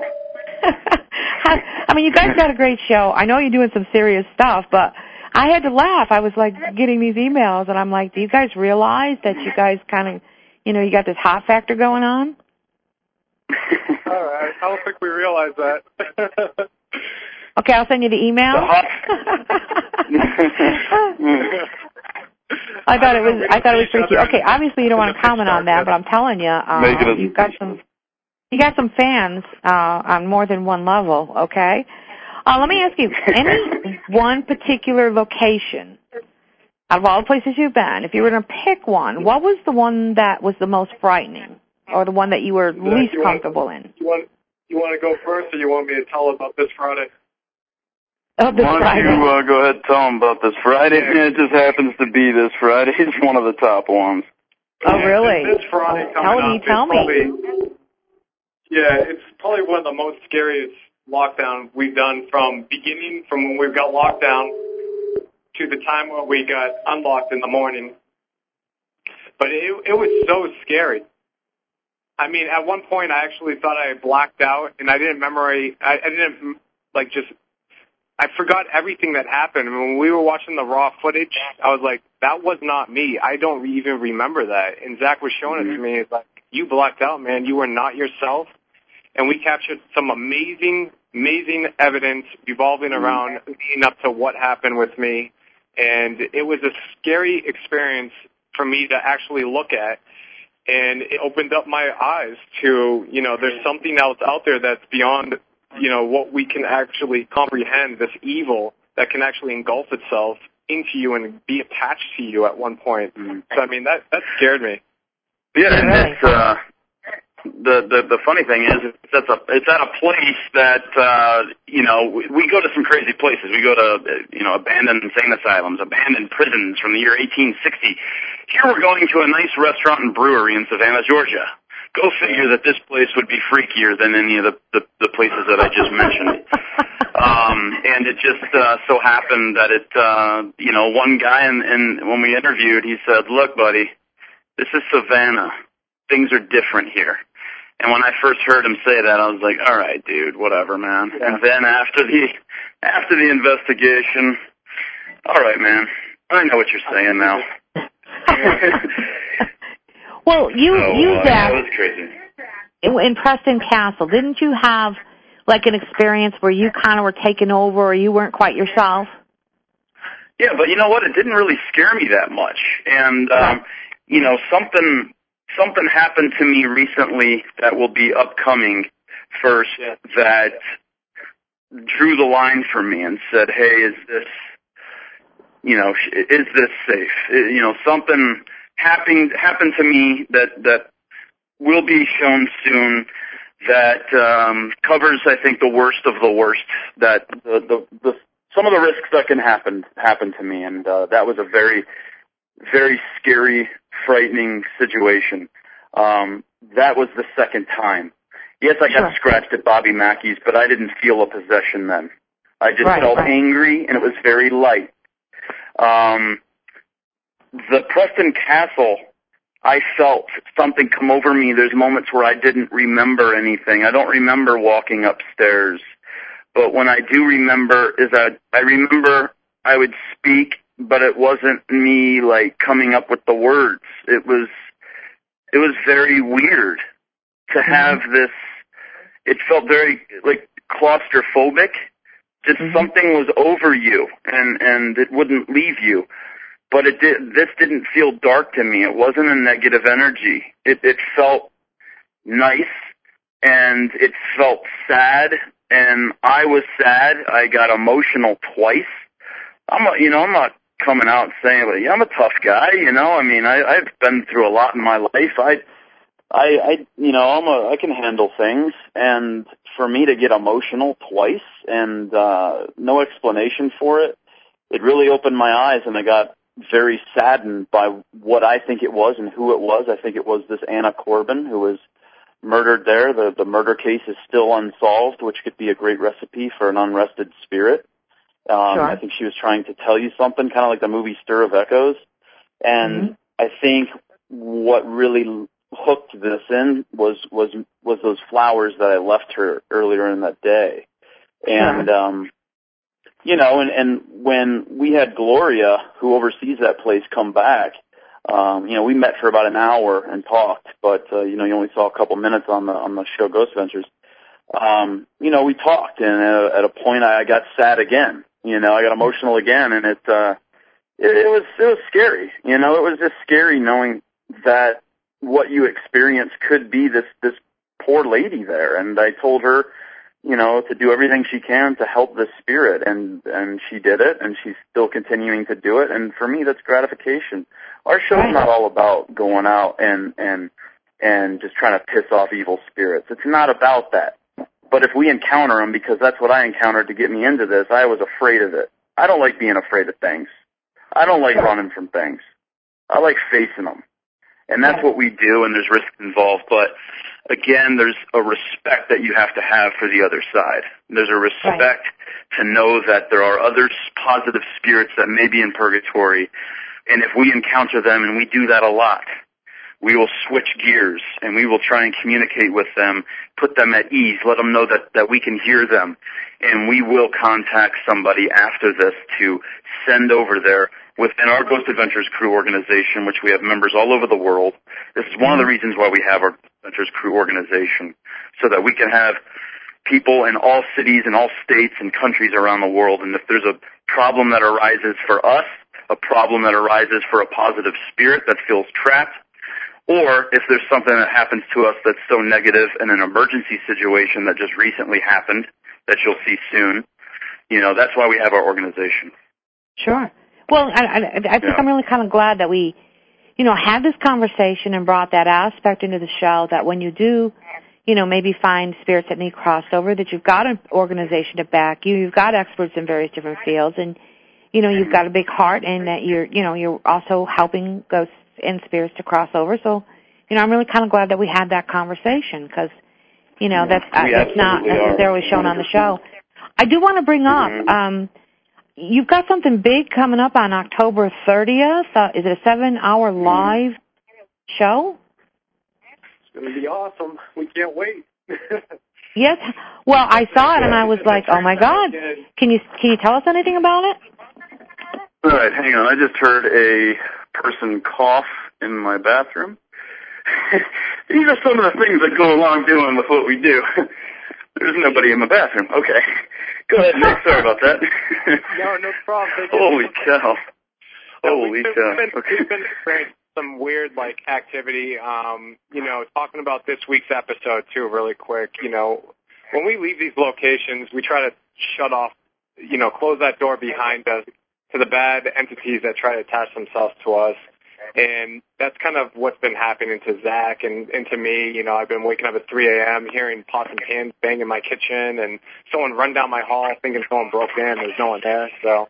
I mean, you guys got a great show. I know you're doing some serious stuff, but I had to laugh. I was like getting these emails, and I'm like, do you guys realize that you guys kind of, you know, you got this hot factor going on? All right. I don't think we realize that. Okay, I'll send you the email. The hot I thought it was. I thought it was freaky. Okay, obviously you don't want to comment on that, but I'm telling you, uh, you've got some. You got some fans uh, on more than one level. Okay. Uh, let me ask you, any one particular location out of all the places you've been, if you were going to pick one, what was the one that was the most frightening, or the one that you were Zach, least you comfortable want, in? You want you want to go first, or you want me to tell about this Friday? Oh, this Why don't Friday. you uh, go ahead and tell them about this Friday? It just happens to be this Friday. It's one of the top ones. Oh, really? This, this Friday coming Tell up me, tell me. probably, yeah, it's probably one of the most scariest lockdown we've done from beginning, from when we got locked down to the time when we got unlocked in the morning. But it, it was so scary. I mean, at one point I actually thought I had blacked out, and I didn't memorize, I, I didn't, like, just, I forgot everything that happened. When we were watching the raw footage, I was like, that was not me. I don't even remember that. And Zach was showing it to me. It's like, you blacked out, man. You were not yourself. And we captured some amazing, amazing evidence revolving around leading up to what happened with me. And it was a scary experience for me to actually look at. And it opened up my eyes to, you know, there's something else out there that's beyond, you know, what we can actually comprehend, this evil that can actually engulf itself into you and be attached to you at one point. So, I mean, that, that scared me. Yeah, and it's, uh, the, the, the funny thing is, it's at, a, it's at a place that, uh, you know, we, we go to some crazy places. We go to, you know, abandoned insane asylums, abandoned prisons from the year eighteen sixty. Here we're going to a nice restaurant and brewery in Savannah, Georgia. go figure that this place would be freakier than any of the, the, the places that I just mentioned. um, and it just uh, so happened that it, uh, you know, one guy, and, and when we interviewed, he said, look, buddy, this is Savannah. Things are different here. And when I first heard him say that, I was like, all right, dude, whatever, man. Yeah. And then after the after the investigation, all right, man, I know what you're saying now. Well, you, so, you uh, that, that was crazy. In Preston Castle, didn't you have, like, an experience where you kind of were taken over or you weren't quite yourself? Yeah, but you know what? It didn't really scare me that much. And, um, right. you know, something... Something happened to me recently that will be upcoming first yeah. that drew the line for me and said, hey, is this, you know, is this safe? You know, something happened, happened to me that, that will be shown soon that um, covers, I think, the worst of the worst, that the, the, the some of the risks that can happen, happen to me. And uh, that was a very, very scary, frightening situation. Um, that was the second time. Yes, I got sure. scratched at Bobby Mackey's, but I didn't feel a possession then. I just right, felt right. angry, and it was very light. Um, the Preston Castle, I felt something come over me. There's moments where I didn't remember anything. I don't remember walking upstairs. But when I do remember, is that I remember I would speak, but it wasn't me, like, coming up with the words. It was, it was very weird to have mm-hmm. this, it felt very, like, claustrophobic. Just mm-hmm. something was over you, and, and it wouldn't leave you. But it did, this didn't feel dark to me. It wasn't a negative energy. It, it felt nice, and it felt sad, and I was sad. I got emotional twice. I'm, a, you know, I'm not coming out saying, well, yeah, I'm a tough guy, you know. I mean, I, I've been through a lot in my life. I, I, I, you know, I'm a, I can handle things, and for me to get emotional twice and uh, no explanation for it, it really opened my eyes, and I got very saddened by what I think it was and who it was. I think it was this Anna Corbin who was murdered there. The, the murder case is still unsolved, which could be a great recipe for an unrested spirit. Um, sure. I think she was trying to tell you something, kind of like the movie Stir of Echoes. And mm-hmm. I think what really hooked this in was, was, was those flowers that I left her earlier in that day. And, sure. um, you know, and, and when we had Gloria, who oversees that place, come back, um, you know, we met for about an hour and talked, but, uh, you know, you only saw a couple minutes on the, on the show Ghost Ventures. Um, you know, we talked, and uh, at a point I got sad again. You know, I got emotional again, and it, uh, it, it was, it was scary. You know, it was just scary knowing that what you experienced could be this, this poor lady there. And I told her, you know, to do everything she can to help this spirit, and, and she did it, and she's still continuing to do it, and for me, that's gratification. Our show's right. not all about going out and, and, and just trying to piss off evil spirits. It's not about that. But if we encounter them, because that's what I encountered to get me into this, I was afraid of it. I don't like being afraid of things. I don't like running from things. I like facing them. And that's what we do, and there's risk involved. But, again, there's a respect that you have to have for the other side. There's a respect right. to know that there are other positive spirits that may be in purgatory, and if we encounter them, and we do that a lot, we will switch gears, and we will try and communicate with them, put them at ease, let them know that, that we can hear them, and we will contact somebody after this to send over there within our Ghost Adventures Crew organization, which we have members all over the world. This is one of the reasons why we have our Adventures Crew organization, so that we can have people in all cities and all states and countries around the world, and if there's a problem that arises for us, a problem that arises for a positive spirit that feels trapped, or if there's something that happens to us that's so negative in an emergency situation that just recently happened, that you'll see soon, you know, that's why we have our organization. Sure. Well, I, I, I think yeah. I'm really kind of glad that we, you know, had this conversation and brought that aspect into the show, that when you do, you know, maybe find spirits that need crossover, that you've got an organization to back you, you've got experts in various different fields, and, you know, you've got a big heart, and that you're, you know, you're also helping ghosts and spirits to cross over. So, you know, I'm really kind of glad that we had that conversation because, you know, that's, uh, that's not necessarily are. shown on the show. I do want to bring mm-hmm. up, um, you've got something big coming up on October thirtieth. Uh, is it a seven-hour mm-hmm. live show? It's going to be awesome. We can't wait. Yes. Well, I saw it and I was like, oh my God. Can you can you tell us anything about it? All right, hang on. I just heard a person cough in my bathroom. These are some of the things that go along doing with what we do. There's nobody in my bathroom. Okay. Go ahead, Nick. Sorry about that. No, no problem. Holy cow. Holy we've been, cow. We've been, okay. we've been experiencing some weird, like, activity. Um, you know, talking about this week's episode, too, really quick. You know, when we leave these locations, we try to shut off, you know, close that door behind us to the bad entities that try to attach themselves to us. And that's kind of what's been happening to Zach and, and to me. You know, I've been waking up at three a.m., hearing pots and pans bang in my kitchen, and someone run down my hall thinking someone broke in. There's no one there. So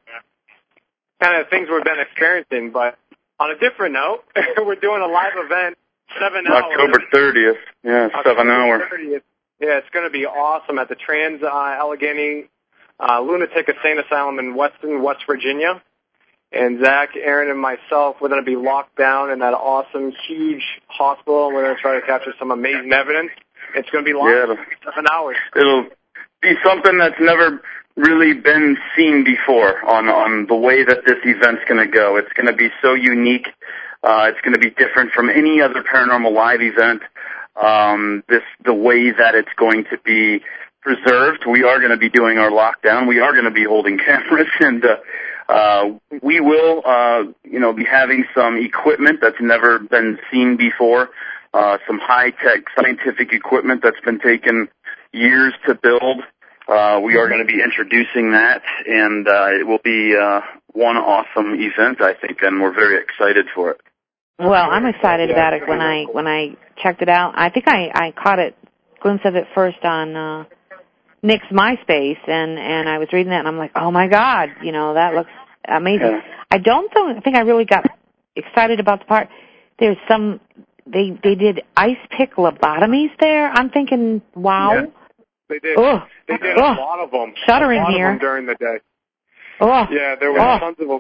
kind of things we've been experiencing. But on a different note, we're doing a live event, seven hours. October thirtieth. Yeah, seven hours. thirtieth. Yeah, it's going to be awesome at the Trans uh, Allegheny uh, Lunatic Insane Asylum in Weston, West Virginia. And Zach, Aaron, and myself, we're going to be locked down in that awesome, huge hospital. We're going to try to capture some amazing evidence. It's going to be live yeah, for seven hours. It'll be something that's never really been seen before on, on the way that this event's going to go. It's going to be so unique. Uh, it's going to be different from any other paranormal live event. Um, this the way that it's going to be preserved. We are going to be doing our lockdown. We are going to be holding cameras, and uh, uh, we will, uh, you know, be having some equipment that's never been seen before. Uh, some high-tech scientific equipment that's been taken years to build. Uh, we are going to be introducing that, and uh, it will be uh, one awesome event, I think, and we're very excited for it. Well, I'm excited about it. When I when I checked it out, I think I, I caught a glimpse of it first on uh, Nick's MySpace, and, and I was reading that, and I'm like, oh, my God, you know, that looks amazing. Yeah. I don't th- think I really got excited about the part. There's some, they they did ice pick lobotomies there. I'm thinking, wow. Yeah, they did. Ugh. They did Ugh. a lot of them. Shuddering a lot here. Of them during the day. Oh. Yeah, there were oh. tons of them.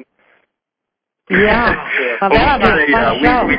Yeah. yeah. Well, that'll be a fun uh, show.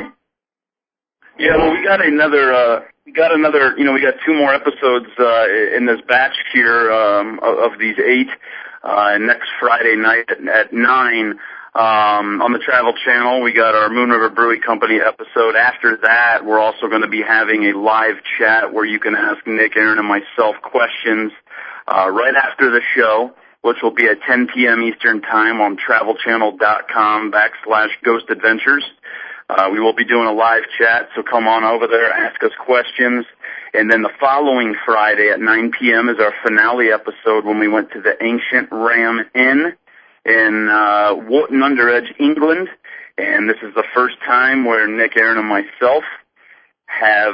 We, we, yeah, well, we got another, uh, we got another, you know, we got two more episodes uh, in this batch here um, of, of these eight. Uh, next Friday night at, at nine um, on the Travel Channel, we got our Moon River Brewing Company episode. After that, we're also going to be having a live chat where you can ask Nick, Aaron, and myself questions uh, right after the show, which will be at ten p.m. Eastern Time on travel channel dot com backslash Ghost Adventures. Uh, we will be doing a live chat, so come on over there, ask us questions. And then the following Friday at nine p.m. is our finale episode when we went to the Ancient Ram Inn in uh, Wootton-under-Edge, England. And this is the first time where Nick, Aaron, and myself have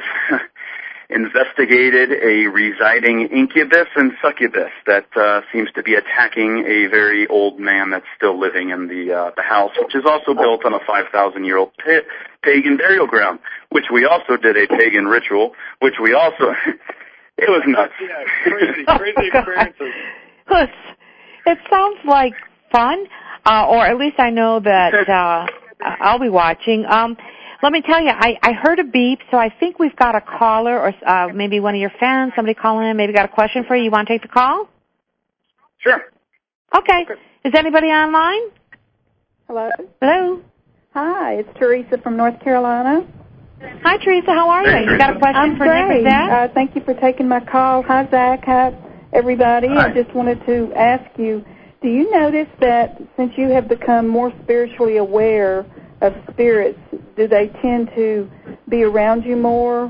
investigated a residing incubus and succubus that uh, seems to be attacking a very old man that's still living in the uh, the house, which is also built on a five thousand year old pa- pagan burial ground, which we also did a pagan ritual, which we also, it was nuts. Yeah, crazy, crazy oh, experiences. It sounds like fun, uh, or at least I know that uh, I'll be watching. Um, Let me tell you, I, I heard a beep, so I think we've got a caller or uh, maybe one of your fans, somebody calling in, maybe got a question for you. You want to take the call? Sure. Okay. Is anybody online? Hello. Hello. Hi, it's Teresa from North Carolina. Hi, Teresa. How are you? You got a question I'm for great. Nick or Zach? Uh, thank you for taking my call. Hi, Zach. Hi, everybody. Hi. I just wanted to ask you, do you notice that since you have become more spiritually aware of spirits, do they tend to be around you more?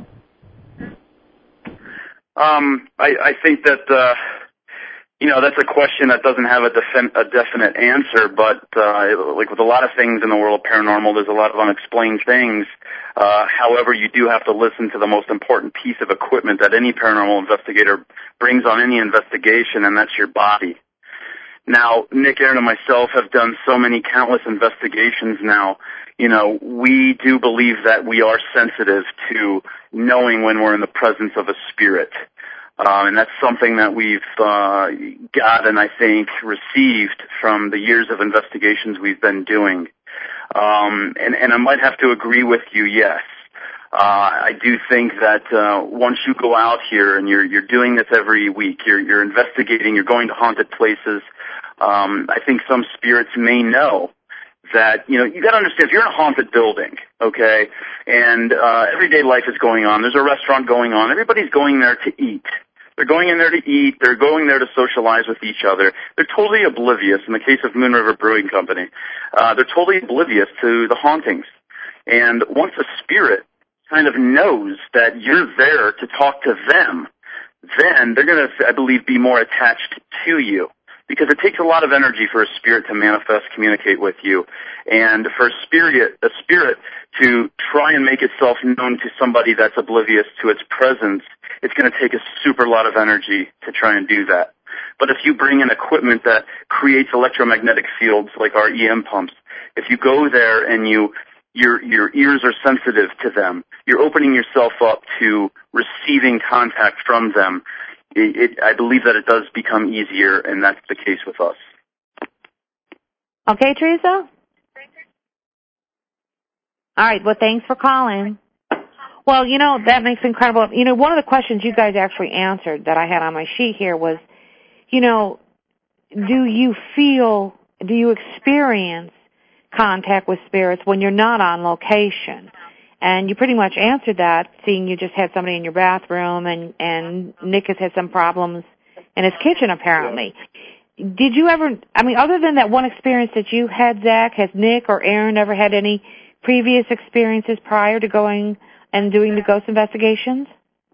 Um, I, I think that, uh, you know, that's a question that doesn't have a, defin- a definite answer, but uh, like with a lot of things in the world of paranormal, there's a lot of unexplained things. Uh, however, you do have to listen to the most important piece of equipment that any paranormal investigator brings on any investigation, and that's your body. Now, Nick, Aaron, and myself have done so many countless investigations now. You know, we do believe that we are sensitive to knowing when we're in the presence of a spirit. Um, and that's something that we've uh, gotten, I think, received from the years of investigations we've been doing. Um, and, and I might have to agree with you, yes. Uh, I do think that uh, once you go out here and you're you're doing this every week, you're you're investigating, you're going to haunted places. Um, I think some spirits may know that, you know, you got to understand, if you're in a haunted building, okay, and uh, everyday life is going on, there's a restaurant going on, everybody's going there to eat. They're going in there to eat. They're going there to socialize with each other. They're totally oblivious, in the case of Moon River Brewing Company, uh, they're totally oblivious to the hauntings. And once a spirit kind of knows that you're there to talk to them, then they're going to, I believe, be more attached to you. Because it takes a lot of energy for a spirit to manifest, communicate with you. And for a spirit, a spirit to try and make itself known to somebody that's oblivious to its presence, it's going to take a super lot of energy to try and do that. But if you bring in equipment that creates electromagnetic fields like our E M pumps, if you go there and you your your ears are sensitive to them, you're opening yourself up to receiving contact from them, It, it, I believe that it does become easier, and that's the case with us. Okay, Teresa? All right, well, thanks for calling. Well, you know, that makes incredible. You know, one of the questions you guys actually answered that I had on my sheet here was, you know, do you feel, do you experience contact with spirits when you're not on location? And you pretty much answered that, seeing you just had somebody in your bathroom, and, and Nick has had some problems in his kitchen, apparently. Yeah. Did you ever, I mean, other than that one experience that you had, Zach, has Nick or Aaron ever had any previous experiences prior to going and doing the ghost investigations?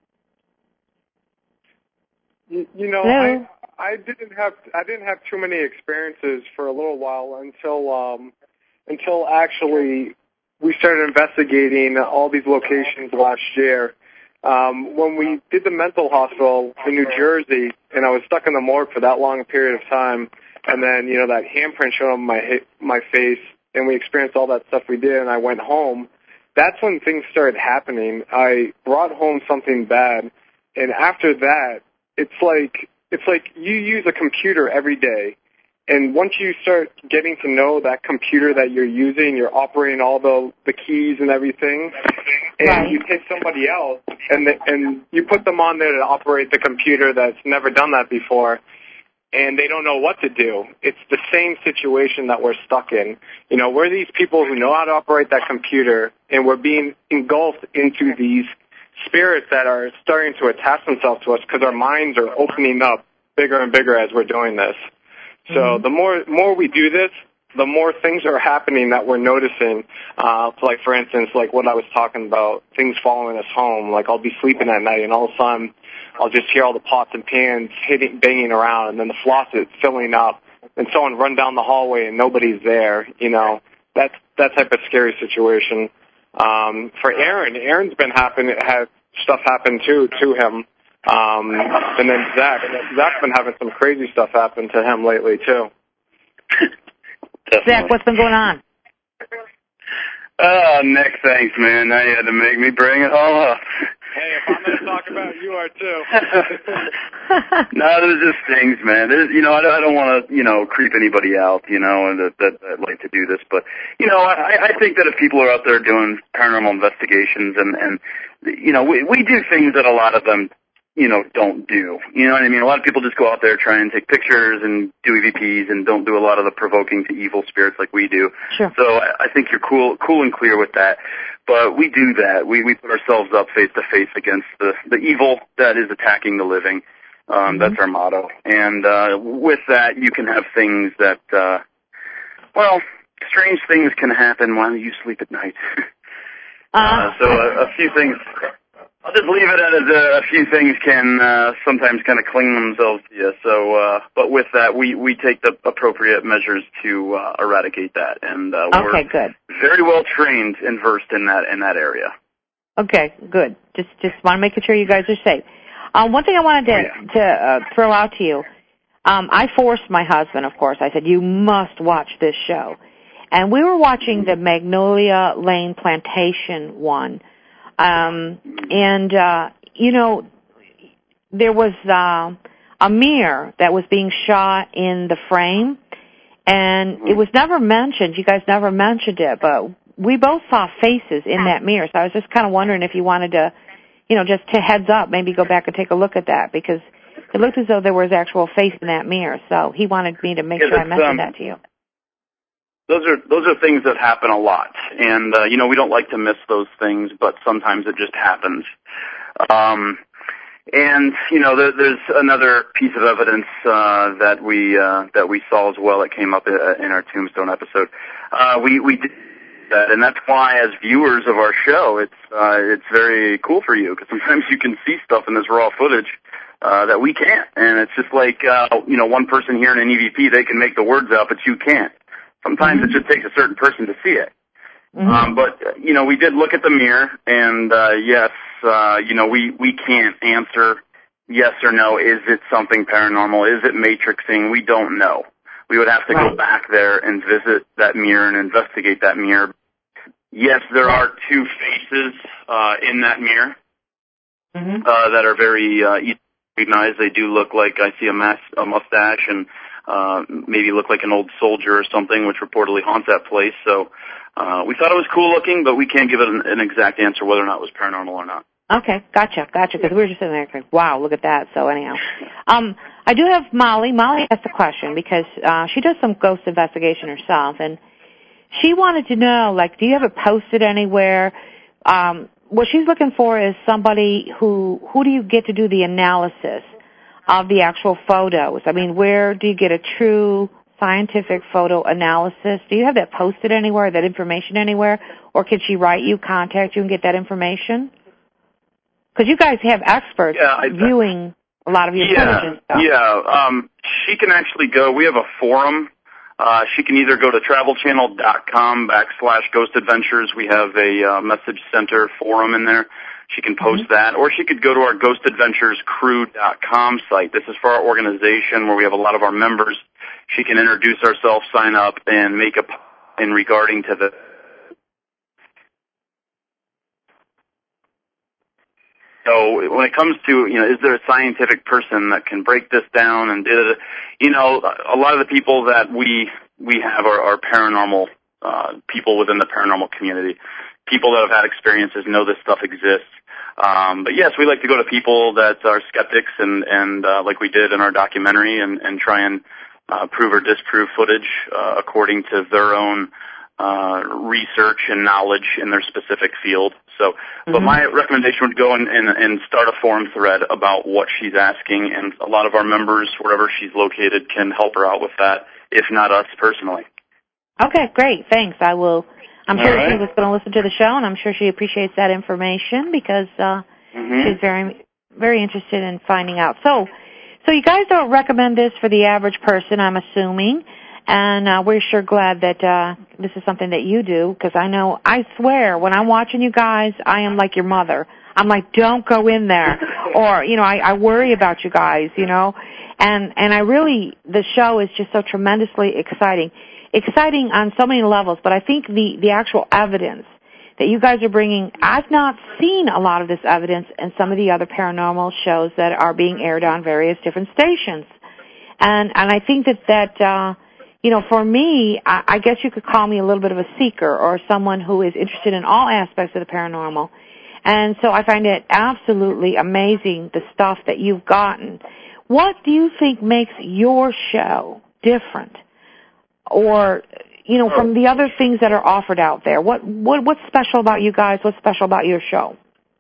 You, you know, I, I didn't have I didn't have too many experiences for a little while until um, until actually we started investigating all these locations last year. Um, when we did the mental hospital in New Jersey, and I was stuck in the morgue for that long a period of time, and then, you know, that handprint showed on my my face, and we experienced all that stuff we did, and I went home, that's when things started happening. I brought home something bad, and after that, it's like it's like you use a computer every day. And once you start getting to know that computer that you're using, you're operating all the the keys and everything, and right. you take somebody else and the, and you put them on there to operate the computer that's never done that before, and they don't know what to do. It's the same situation that we're stuck in. You know, we're these people who know how to operate that computer, and we're being engulfed into these spirits that are starting to attach themselves to us because our minds are opening up bigger and bigger as we're doing this. So mm-hmm. the more more we do this, the more things are happening that we're noticing. Uh, like, for instance, like what I was talking about, things following us home. Like, I'll be sleeping at night, and all of a sudden, I'll just hear all the pots and pans hitting, banging around, and then the faucet filling up, and someone run down the hallway, and nobody's there. You know, that's that type of scary situation. Um, for Aaron, Aaron's been happen have stuff happen too to him. Um, and then Zach, Zach's been having some crazy stuff happen to him lately too. Zach, what's been going on? Oh, Nick, thanks, man. Now you had to make me bring it all up. Hey, if I'm going to talk about it, you are too. No, there's just things, man. There's, you know, I, I don't want to, you know, creep anybody out, you know, and that, that that like to do this, but you know, I, I think that if people are out there doing paranormal investigations, and and you know, we we do things that a lot of them, you know, don't do. You know what I mean? A lot of people just go out there, try and take pictures and do E V Ps and don't do a lot of the provoking to evil spirits like we do. Sure. So I, I think you're cool cool and clear with that. But we do that. We, we put ourselves up face to face against the, the evil that is attacking the living. Um, mm-hmm. That's our motto. And uh, with that, you can have things that, uh, well, strange things can happen while you sleep at night. uh, uh, so a, a few things... I'll just leave it as a, a few things can uh, sometimes kind of cling themselves to you. So, uh, but with that, we, we take the appropriate measures to uh, eradicate that, and uh, okay, we're good. very well trained and versed in that in that area. Okay, good. Just just want to make sure you guys are safe. Uh, one thing I wanted to, oh, yeah. to uh, throw out to you. um, I forced my husband, of course. I said, you must watch this show. And we were watching the Magnolia Lane Plantation one. Um, and, uh, you know, there was uh, a mirror that was being shot in the frame. And it was never mentioned. You guys never mentioned it, but we both saw faces in that mirror. So I was just kind of wondering if you wanted to, you know, just to heads up, maybe go back and take a look at that, because it looked as though there was actual face in that mirror. So he wanted me to make yeah, sure I mentioned um, that to you. Those are those are things that happen a lot, and uh, you know we don't like to miss those things, but sometimes it just happens. Um, and you know there, there's another piece of evidence uh, that we uh, that we saw as well. That came up in our Tombstone episode. Uh, we we did that, and that's why, as viewers of our show, it's uh, it's very cool for you, because sometimes you can see stuff in this raw footage uh, that we can't, and it's just like uh, you know one person hearing an E V P, they can make the words out, but you can't. Sometimes mm-hmm. it just takes a certain person to see it. Mm-hmm. Um, but, you know, we did look at the mirror, and, uh, yes, uh, you know, we, we can't answer yes or no. Is it something paranormal? Is it matrixing? We don't know. We would have to right. go back there and visit that mirror and investigate that mirror. Yes, there right. are two faces uh, in that mirror mm-hmm. uh, that are very uh, easy to recognize. They do look like I see a, mas- a mustache and Uh, maybe look like an old soldier or something, which reportedly haunts that place. So uh, we thought it was cool looking, but we can't give it an, an exact answer whether or not it was paranormal or not. Okay, gotcha, gotcha, because we were just sitting there going, wow, look at that. So anyhow, um, I do have Molly. Molly asked a question because uh, she does some ghost investigation herself, and she wanted to know, like, do you have it posted anywhere? Um, what she's looking for is somebody who, who do you get to do the analysis of the actual photos? I mean, where do you get a true scientific photo analysis? Do you have that posted anywhere, that information anywhere? Or can she write you, contact you, and get that information? Because you guys have experts yeah, I, viewing a lot of your yeah, footage and stuff. Yeah, um, she can actually go, we have a forum. Uh, she can either go to travelchannel.com backslash ghost adventures. We have a uh, message center forum in there. She can post mm-hmm. that, or she could go to our ghost adventures crew dot com site. This is for our organization where we have a lot of our members. She can introduce herself, sign up, and make a in regarding to the. So when it comes to, you know, is there a scientific person that can break this down and, you know, a lot of the people that we we have are, are paranormal uh, people within the paranormal community. People that have had experiences know this stuff exists. Um, but yes, we like to go to people that are skeptics and, and uh, like we did in our documentary and, and try and uh, prove or disprove footage uh, according to their own uh, research and knowledge in their specific field. So, mm-hmm. but my recommendation would go and, and, and start a forum thread about what she's asking, and a lot of our members, wherever she's located, can help her out with that, if not us personally. Okay, great. Thanks. I will. I'm All sure right. she was going to listen to the show, and I'm sure she appreciates that information because uh, mm-hmm. she's very, very interested in finding out. So, so you guys don't recommend this for the average person, I'm assuming, and uh, we're sure glad that uh, this is something that you do, because I know, I swear, when I'm watching you guys, I am like your mother. I'm like, don't go in there, or you know, I, I worry about you guys, you know, and and I really, the show is just so tremendously exciting. Exciting on so many levels, but I think the, the actual evidence that you guys are bringing, I've not seen a lot of this evidence in some of the other paranormal shows that are being aired on various different stations. And, and I think that, that, uh, you know, for me, I, I guess you could call me a little bit of a seeker or someone who is interested in all aspects of the paranormal. And so I find it absolutely amazing, the stuff that you've gotten. What do you think makes your show different? Or, you know, from the other things that are offered out there? What, what what's special about you guys? What's special about your show?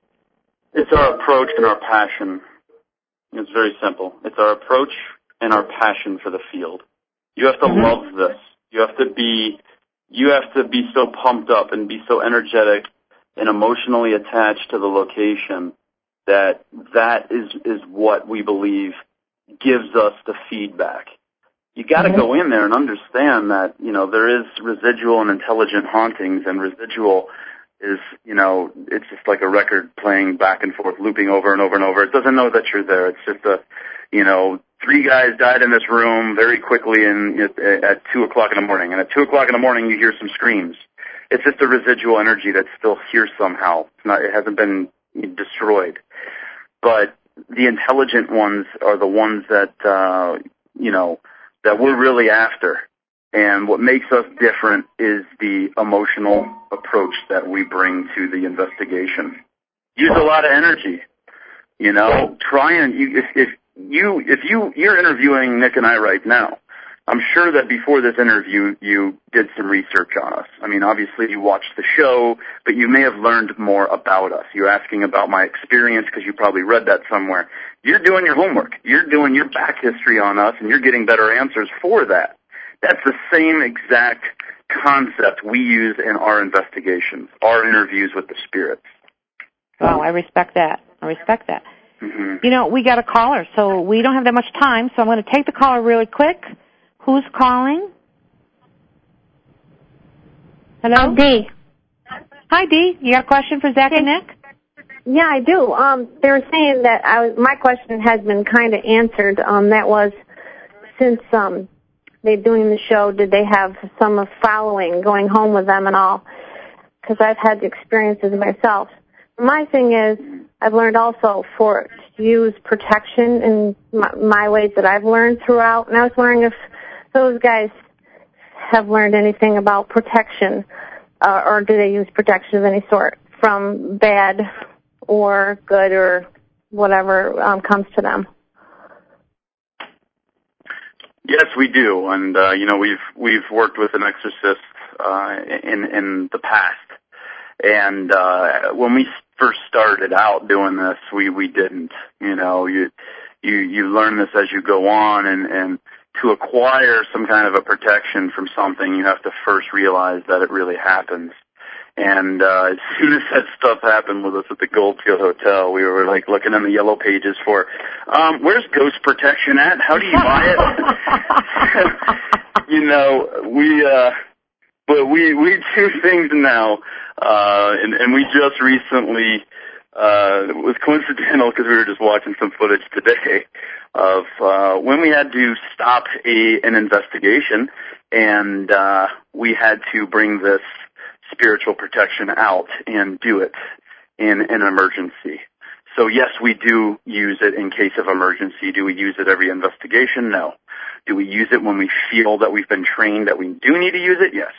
It's our approach and our passion. It's very simple. It's our approach and our passion for the field. You have to mm-hmm. love this. You have to be you have to be so pumped up and be so energetic and emotionally attached to the location that that is is what we believe gives us the feedback. You got to mm-hmm. go in there and understand that, you know, there is residual and intelligent hauntings, and residual is, you know, it's just like a record playing back and forth, looping over and over and over. It doesn't know that you're there. It's just a, you know, three guys died in this room very quickly in, at, at two o'clock in the morning. And at two o'clock in the morning, you hear some screams. It's just a residual energy that's still here somehow. It's not, it hasn't been destroyed. But the intelligent ones are the ones that, uh, you know, that we're really after. And what makes us different is the emotional approach that we bring to the investigation. Use a lot of energy. You know, try and you, if, if you if you you're interviewing Nick and I right now, I'm sure that before this interview you did some research on us. I mean, obviously you watched the show, but you may have learned more about us. You're asking about my experience because you probably read that somewhere. You're doing your homework. You're doing your back history on us, and you're getting better answers for that. That's the same exact concept we use in our investigations, our interviews with the spirits. Well, I respect that. I respect that. Mm-hmm. You know, we got a caller, so we don't have that much time, so I'm going to take the caller really quick. Who's calling? Hello? Oh, Dee. Hi, Dee. You got a question for Zach and Nick? Yeah, I do. Um, they were saying that I was, my question has been kind of answered. Um, that was, since um, they're doing the show, did they have some following going home with them and all? Because I've had the experiences myself. My thing is, I've learned also for to use protection in my, my ways that I've learned throughout, and I was wondering if those guys have learned anything about protection, uh, or do they use protection of any sort from bad or good or whatever um, comes to them. Yes, we do, and uh, you know we've we've worked with an exorcist uh, in in the past, and uh, when we first started out doing this, we we didn't. You know, you you you learn this as you go on, and and to acquire some kind of a protection from something, you have to first realize that it really happens. And uh, as soon as that stuff happened with us at the Goldfield Hotel, we were like looking in the yellow pages for, um, where's ghost protection at? How do you buy it? you know, we, uh, but we we do things now, uh, and, and we just recently, uh, it was coincidental because we were just watching some footage today of uh, when we had to stop a an investigation, and uh, we had to bring this spiritual protection out and do it in an emergency. So yes, we do use it in case of emergency. Do we use it every investigation? No. Do we use it when we feel that we've been trained that we do need to use it? Yes.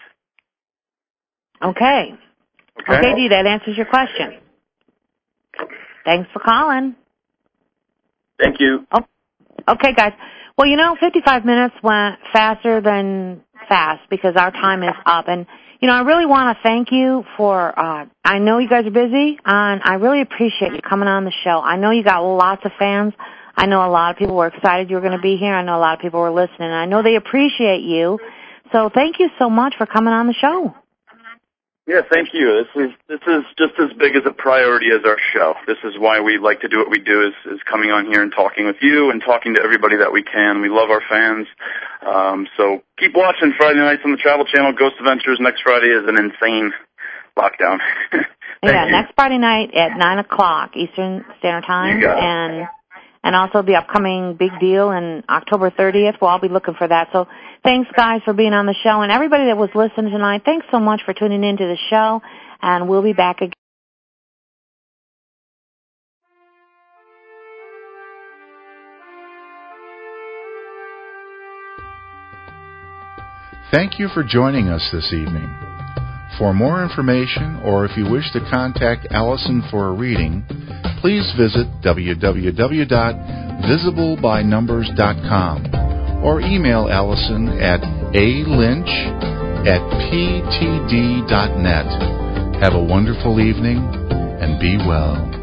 Okay. Okay, okay Dee, that answers your question. Thanks for calling. Thank you. Oh, okay, guys. Well, you know, fifty-five minutes went faster than fast because our time is up. And you know, I really want to thank you for, uh, I know you guys are busy, and I really appreciate you coming on the show. I know you got lots of fans. I know a lot of people were excited you were going to be here. I know a lot of people were listening. I know they appreciate you. So thank you so much for coming on the show. Yeah, thank you. This is this is just as big as a priority as our show. This is why we like to do what we do, is, is coming on here and talking with you and talking to everybody that we can. We love our fans. Um, so keep watching Friday nights on the Travel Channel. Ghost Adventures next Friday is an insane lockdown. yeah, you. next Friday night at nine o'clock Eastern Standard Time. And and also the upcoming big deal on October thirtieth. We'll all be looking for that. So thanks, guys, for being on the show. And everybody that was listening tonight, thanks so much for tuning into the show. And we'll be back again. Thank you for joining us this evening. For more information, or if you wish to contact Allison for a reading, please visit w w w dot visible by numbers dot com or email Allison at a lynch at p t d dot net. Have a wonderful evening and be well.